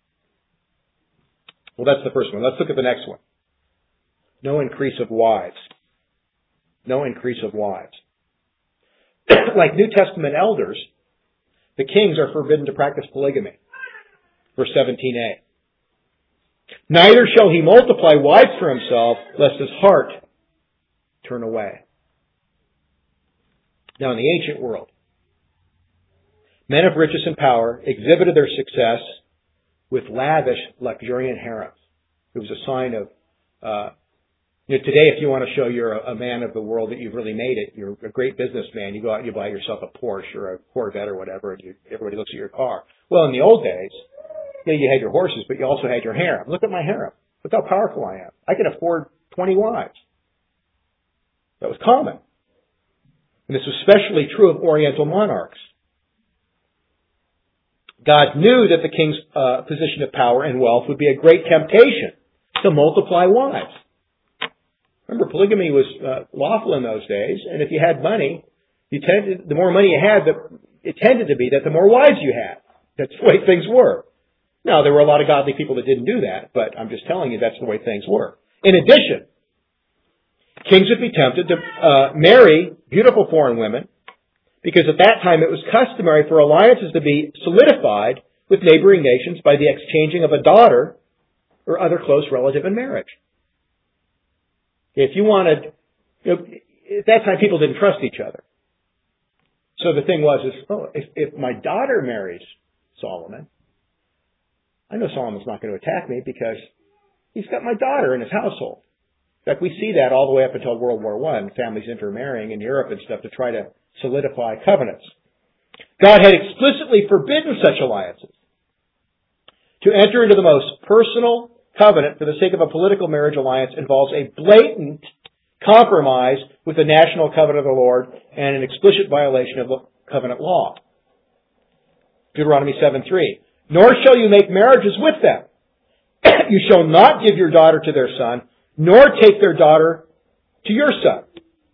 Well, that's the first one. Let's look at the next one. No increase of wives. No increase of wives. Like New Testament elders, the kings are forbidden to practice polygamy. Verse seventeen a. Neither shall he multiply wives for himself, lest his heart turn away. Now, in the ancient world, men of riches and power exhibited their success with lavish, luxuriant harems. It was a sign of, uh, you know, today if you want to show you're a, a man of the world, that you've really made it, you're a great businessman, you go out and you buy yourself a Porsche or a Corvette or whatever, and you, everybody looks at your car. Well, in the old days, yeah, you had your horses, but you also had your harem. Look at my harem. Look how powerful I am. I can afford twenty wives. That was common. And this was especially true of Oriental monarchs. God knew that the king's uh, position of power and wealth would be a great temptation to multiply wives. Remember, polygamy was uh, lawful in those days, and if you had money, you tended, the more money you had, the, it tended to be that the more wives you had. That's the way things were. Now, there were a lot of godly people that didn't do that, but I'm just telling you that's the way things were. In addition, kings would be tempted to uh, marry beautiful foreign women, because at that time it was customary for alliances to be solidified with neighboring nations by the exchanging of a daughter or other close relative in marriage. If you wanted, you know, at that time people didn't trust each other. So the thing was, is, oh, if, if my daughter marries Solomon, I know Solomon's not going to attack me because he's got my daughter in his household. In fact, we see that all the way up until World War One, families intermarrying in Europe and stuff to try to solidify covenants. God had explicitly forbidden such alliances. To enter into the most personal covenant for the sake of a political marriage alliance involves a blatant compromise with the national covenant of the Lord and an explicit violation of covenant law. Deuteronomy seven three. Nor shall you make marriages with them. You shall not give your daughter to their son, nor take their daughter to your son.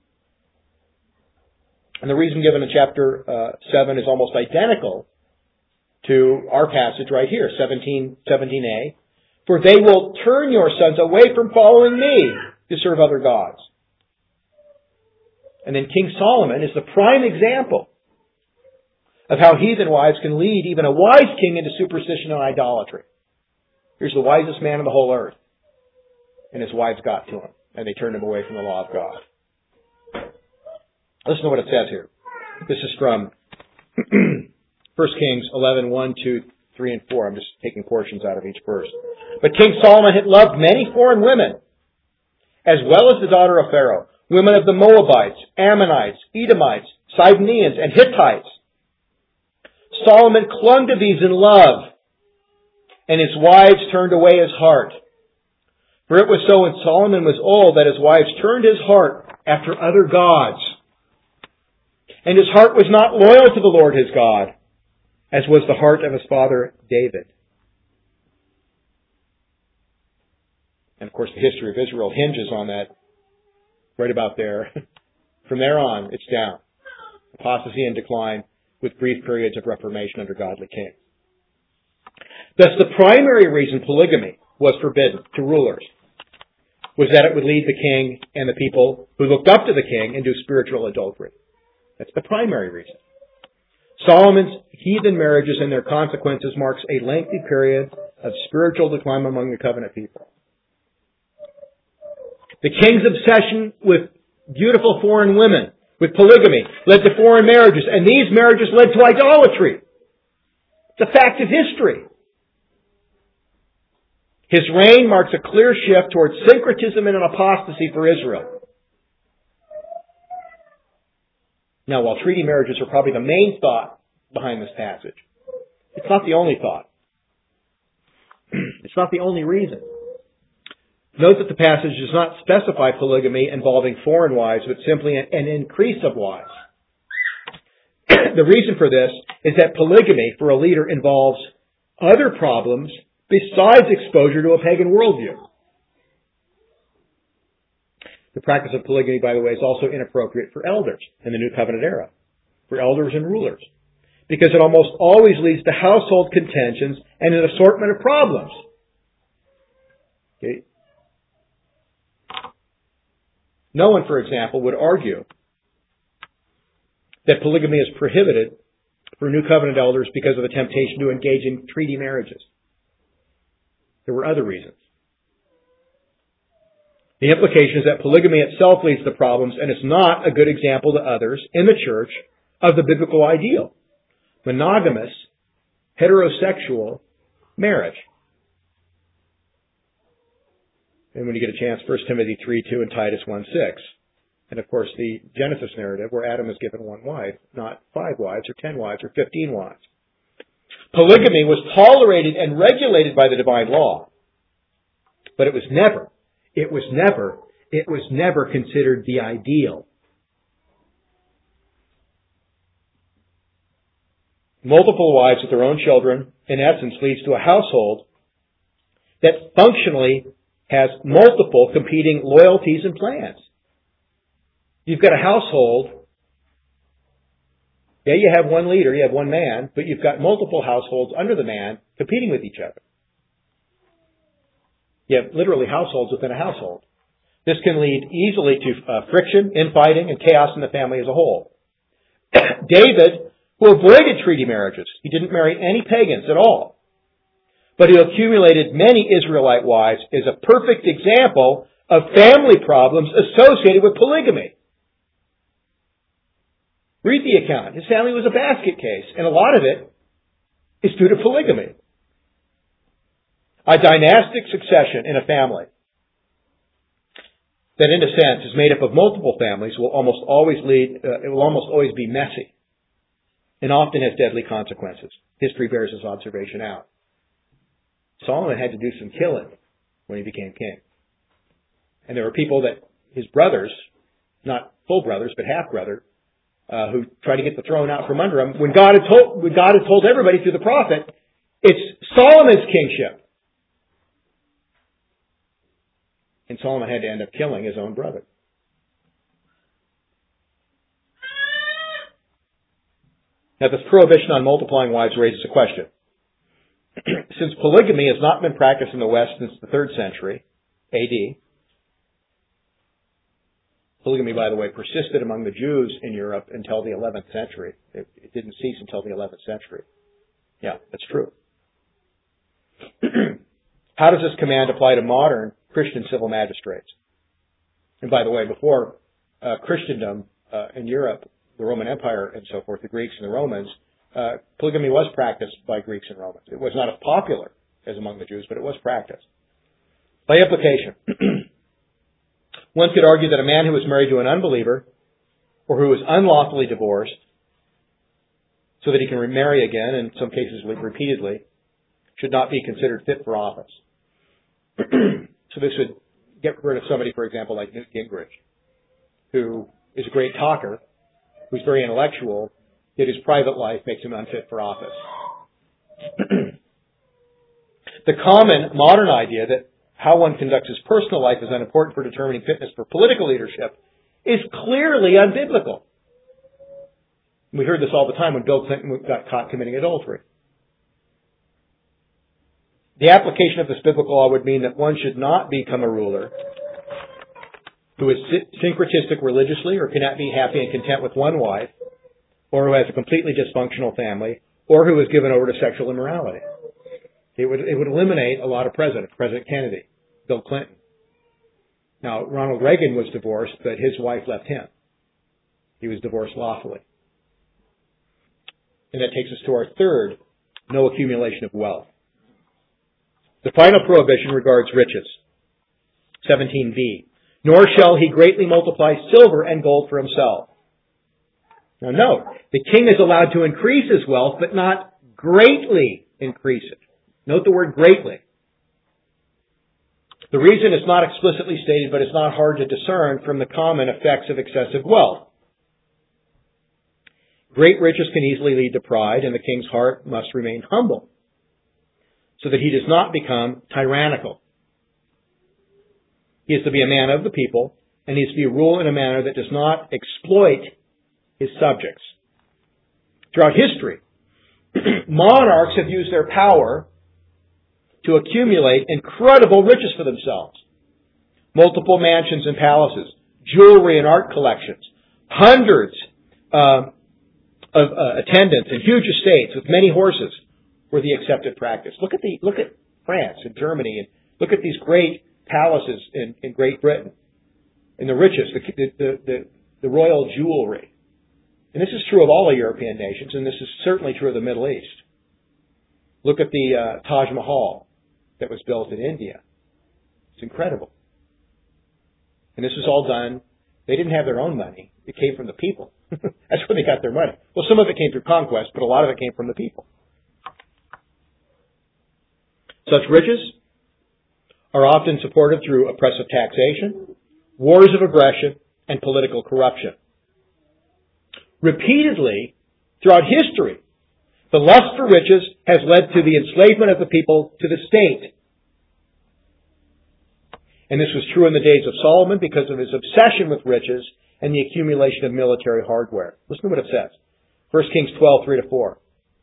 And the reason given in chapter uh, seven is almost identical to our passage right here, seventeen a. For they will turn your sons away from following me to serve other gods. And then King Solomon is the prime example of how heathen wives can lead even a wise king into superstition and idolatry. Here's the wisest man in the whole earth. And his wives got to him, and they turned him away from the law of God. Listen to what it says here. This is from First Kings eleven, one, two, three, and four. I'm just taking portions out of each verse. But King Solomon had loved many foreign women, as well as the daughter of Pharaoh, women of the Moabites, Ammonites, Edomites, Sidonians, and Hittites. Solomon clung to these in love, and his wives turned away his heart. For it was so when Solomon was old that his wives turned his heart after other gods. And his heart was not loyal to the Lord his God, as was the heart of his father David. And of course the history of Israel hinges on that right about there. From there on, it's down. Apostasy and decline, with brief periods of reformation under godly kings. Thus the primary reason polygamy was forbidden to rulers was that it would lead the king and the people who looked up to the king into spiritual adultery. That's the primary reason. Solomon's heathen marriages and their consequences marks a lengthy period of spiritual decline among the covenant people. The king's obsession with beautiful foreign women, with polygamy, led to foreign marriages, and these marriages led to idolatry. It's a fact of history. His reign marks a clear shift towards syncretism and an apostasy for Israel. Now, while treaty marriages are probably the main thought behind this passage, it's not the only thought. It's not the only reason. Note that the passage does not specify polygamy involving foreign wives, but simply an increase of wives. The reason for this is that polygamy for a leader involves other problems besides exposure to a pagan worldview. The practice of polygamy, by the way, is also inappropriate for elders in the New Covenant era, for elders and rulers, because it almost always leads to household contentions and an assortment of problems. Okay. No one, for example, would argue that polygamy is prohibited for New Covenant elders because of the temptation to engage in treaty marriages. There were other reasons. The implication is that polygamy itself leads to problems and is not a good example to others in the church of the biblical ideal. Monogamous, heterosexual marriage. And when you get a chance, First Timothy three two and Titus one six. And of course the Genesis narrative where Adam is given one wife, not five wives or ten wives or fifteen wives. Polygamy was tolerated and regulated by the divine law. But it was never, it was never, it was never considered the ideal. Multiple wives with their own children, in essence, leads to a household that functionally has multiple competing loyalties and plans. You've got a household. Yeah, you have one leader, you have one man, but you've got multiple households under the man competing with each other. You have literally households within a household. This can lead easily to uh, friction, infighting, and chaos in the family as a whole. David, who avoided treaty marriages, he didn't marry any pagans at all, but he accumulated many Israelite wives, is a perfect example of family problems associated with polygamy. Read the account. His family was a basket case, and a lot of it is due to polygamy. A dynastic succession in a family that, in a sense, is made up of multiple families will almost always lead, uh, it will almost always be messy and often has deadly consequences. History bears this observation out. Solomon had to do some killing when he became king. And there were people that, his brothers, not full brothers, but half-brother, uh, who tried to get the throne out from under him. When God had told, when God had told everybody through the prophet, it's Solomon's kingship. And Solomon had to end up killing his own brother. Now, this prohibition on multiplying wives raises a question. Since polygamy has not been practiced in the West since the third century A D, polygamy, by the way, persisted among the Jews in Europe until the eleventh century. It, it didn't cease until the eleventh century. Yeah, that's true. How does this command apply to modern Christian civil magistrates? And by the way, before uh, Christendom uh, in Europe, the Roman Empire and so forth, the Greeks and the Romans, uh, polygamy was practiced by Greeks and Romans. It was not as popular as among the Jews, but it was practiced. By implication, one could argue that a man who was married to an unbeliever or who was unlawfully divorced so that he can remarry again, in some cases repeatedly, should not be considered fit for office. So this would get rid of somebody, for example, like Newt Gingrich, who is a great talker, who's very intellectual, yet his private life makes him unfit for office. The common modern idea that how one conducts his personal life is unimportant for determining fitness for political leadership is clearly unbiblical. We heard this all the time when Bill Clinton got caught committing adultery. The application of this biblical law would mean that one should not become a ruler who is syncretistic religiously or cannot be happy and content with one wife, or who has a completely dysfunctional family, or who is given over to sexual immorality. It would, it would eliminate a lot of presidents. President Kennedy, Bill Clinton. Now, Ronald Reagan was divorced, but his wife left him. He was divorced lawfully. And that takes us to our third, no accumulation of wealth. The final prohibition regards riches. seventeen b. Nor shall he greatly multiply silver and gold for himself. Now note, the king is allowed to increase his wealth, but not greatly increase it. Note the word greatly. The reason is not explicitly stated, but it's not hard to discern from the common effects of excessive wealth. Great riches can easily lead to pride, and the king's heart must remain humble, so that he does not become tyrannical. He is to be a man of the people, and he is to be ruled in a manner that does not exploit his subjects. Throughout history, monarchs have used their power to accumulate incredible riches for themselves. Multiple mansions and palaces, jewelry and art collections, hundreds uh, of uh, attendants and huge estates with many horses were the accepted practice. Look at the look at France and Germany, and look at these great palaces in, in Great Britain, and the riches, the, the, the, the royal jewelry. And this is true of all the European nations, and this is certainly true of the Middle East. Look at the uh, Taj Mahal that was built in India. It's incredible. And this was all done, they didn't have their own money. It came from the people. That's where they got their money. Well, some of it came through conquest, but a lot of it came from the people. Such riches are often supported through oppressive taxation, wars of aggression, and political corruption. Repeatedly, throughout history, the lust for riches has led to the enslavement of the people to the state. And this was true in the days of Solomon because of his obsession with riches and the accumulation of military hardware. Listen to what it says. First Kings twelve, three to four.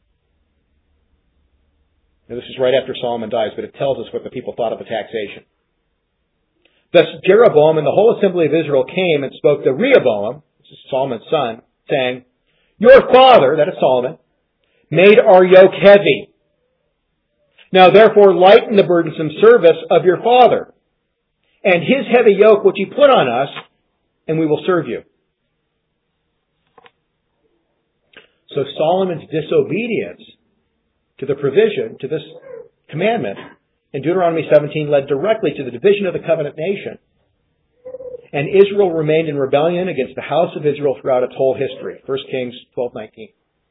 Now, this is right after Solomon dies, but it tells us what the people thought of the taxation. Thus Jeroboam and the whole assembly of Israel came and spoke to Rehoboam, this is Solomon's son, saying, Your father, that is Solomon, made our yoke heavy. Now therefore lighten the burdensome service of your father, and his heavy yoke which he put on us, and we will serve you. So Solomon's disobedience to the provision, to this commandment, in Deuteronomy seventeen led directly to the division of the covenant nation. And Israel remained in rebellion against the house of Israel throughout its whole history. First Kings twelve nineteen.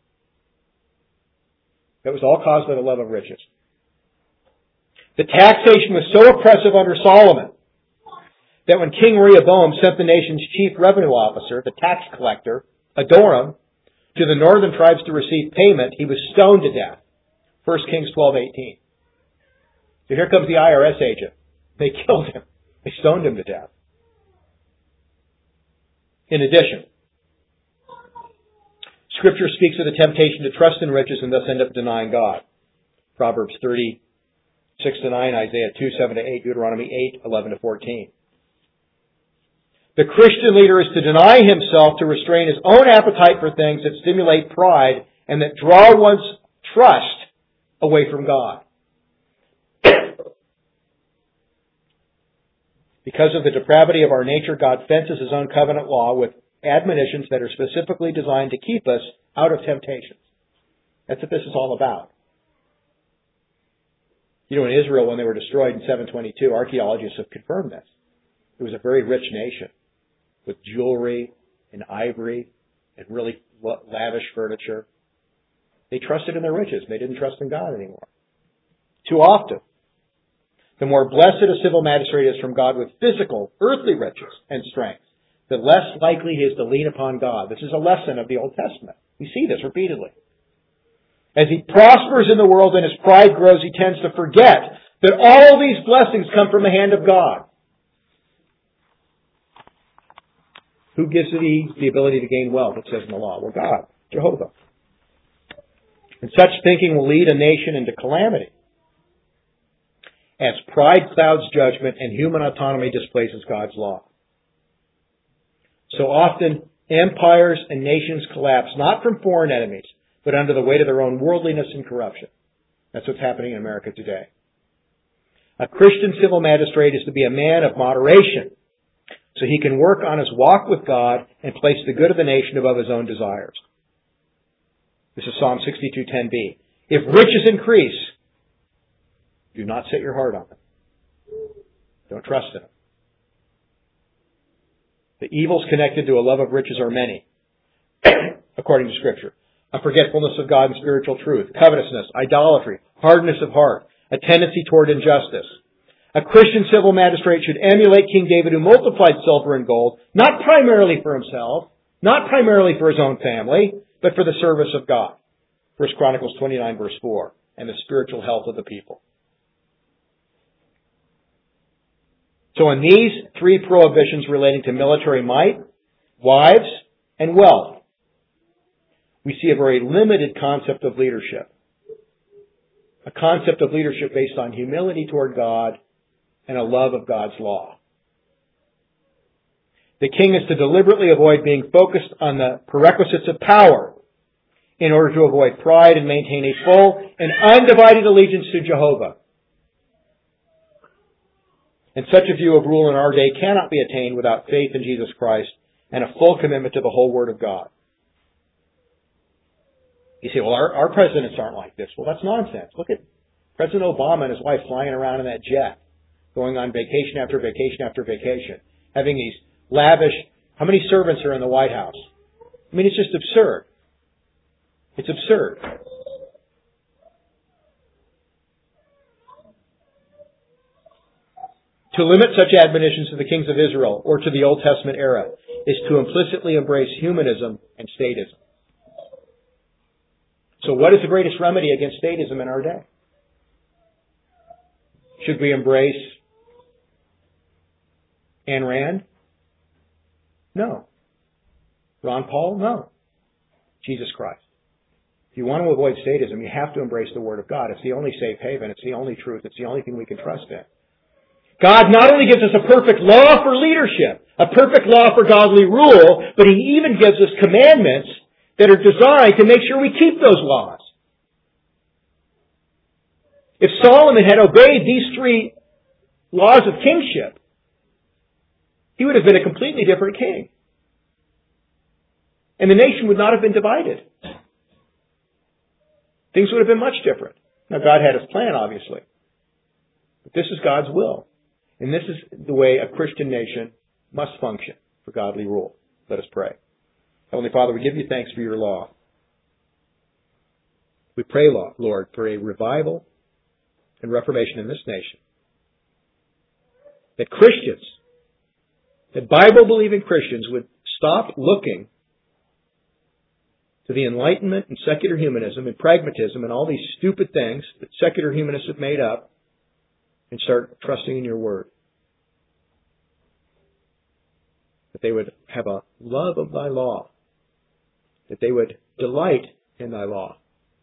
That was all caused by the love of riches. The taxation was so oppressive under Solomon that when King Rehoboam sent the nation's chief revenue officer, the tax collector, Adoram, to the northern tribes to receive payment, he was stoned to death. First Kings twelve eighteen. So here comes the I R S agent. They killed him. They stoned him to death. In addition, Scripture speaks of the temptation to trust in riches and thus end up denying God. Proverbs thirty-six to nine, Isaiah two, seven to eight, Deuteronomy eight, eleven to fourteen. The Christian leader is to deny himself to restrain his own appetite for things that stimulate pride and that draw one's trust away from God. Because of the depravity of our nature, God fences His own covenant law with admonitions that are specifically designed to keep us out of temptations. That's what this is all about. You know, in Israel, when they were destroyed in seven twenty-two, archaeologists have confirmed this. It was a very rich nation with jewelry and ivory and really lavish furniture. They trusted in their riches. They didn't trust in God anymore. Too often, the more blessed a civil magistrate is from God with physical, earthly riches and strength, the less likely he is to lean upon God. This is a lesson of the Old Testament. We see this repeatedly. As he prospers in the world and his pride grows, he tends to forget that all these blessings come from the hand of God. Who gives thee the ability to gain wealth, it says in the law? Well, God, Jehovah. And such thinking will lead a nation into calamity, as pride clouds judgment and human autonomy displaces God's law. So often, empires and nations collapse not from foreign enemies, but under the weight of their own worldliness and corruption. That's what's happening in America today. A Christian civil magistrate is to be a man of moderation, so he can work on his walk with God and place the good of the nation above his own desires. This is Psalm sixty-two ten b. If riches increase, do not set your heart on them. Don't trust in them. The evils connected to a love of riches are many, according to Scripture. A forgetfulness of God and spiritual truth, covetousness, idolatry, hardness of heart, a tendency toward injustice. A Christian civil magistrate should emulate King David, who multiplied silver and gold, not primarily for himself, not primarily for his own family, but for the service of God. First Chronicles twenty-nine, verse four, and the spiritual health of the people. So in these three prohibitions relating to military might, wives, and wealth, we see a very limited concept of leadership. A concept of leadership based on humility toward God and a love of God's law. The king is to deliberately avoid being focused on the prerequisites of power in order to avoid pride and maintain a full and undivided allegiance to Jehovah. And such a view of rule in our day cannot be attained without faith in Jesus Christ and a full commitment to the whole Word of God. You say, well, our, our presidents aren't like this. Well, that's nonsense. Look at President Obama and his wife flying around in that jet, going on vacation after vacation after vacation, having these lavish, how many servants are in the White House? I mean, it's just absurd. It's absurd. To limit such admonitions to the kings of Israel or to the Old Testament era is to implicitly embrace humanism and statism. So what is the greatest remedy against statism in our day? Should we embrace Ayn Rand? No. Ron Paul? No. Jesus Christ. If you want to avoid statism, you have to embrace the Word of God. It's the only safe haven. It's the only truth. It's the only thing we can trust in. God not only gives us a perfect law for leadership, a perfect law for godly rule, but He even gives us commandments that are designed to make sure we keep those laws. If Solomon had obeyed these three laws of kingship, he would have been a completely different king. And the nation would not have been divided. Things would have been much different. Now, God had His plan, obviously. But this is God's will. And this is the way a Christian nation must function for godly rule. Let us pray. Heavenly Father, we give You thanks for Your law. We pray, Lord, for a revival and reformation in this nation. That Christians, that Bible-believing Christians would stop looking to the Enlightenment and secular humanism and pragmatism and all these stupid things that secular humanists have made up and start trusting in Your Word. That they would have a love of Thy law. That they would delight in Thy law.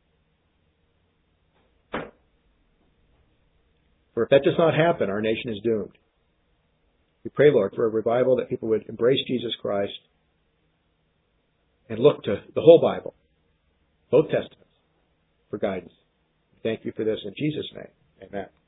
For if that does not happen, our nation is doomed. We pray, Lord, for a revival that people would embrace Jesus Christ and look to the whole Bible, both Testaments, for guidance. Thank You for this in Jesus' name. Amen.